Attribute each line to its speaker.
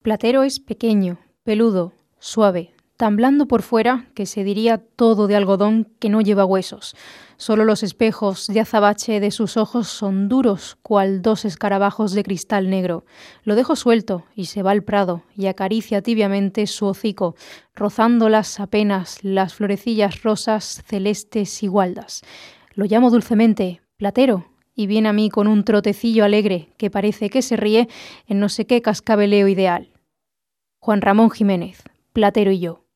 Speaker 1: Platero es pequeño, peludo, suave, tan blando por fuera que se diría todo de algodón que no lleva huesos. Solo los espejos de azabache de sus ojos son duros, cual dos escarabajos de cristal negro. Lo dejo suelto y se va al prado y acaricia tibiamente su hocico, rozándolas apenas las florecillas rosas, celestes y gualdas. Lo llamo dulcemente Platero y viene a mí con un trotecillo alegre que parece que se ríe en no sé qué cascabeleo ideal. Juan Ramón Jiménez, Platero y yo.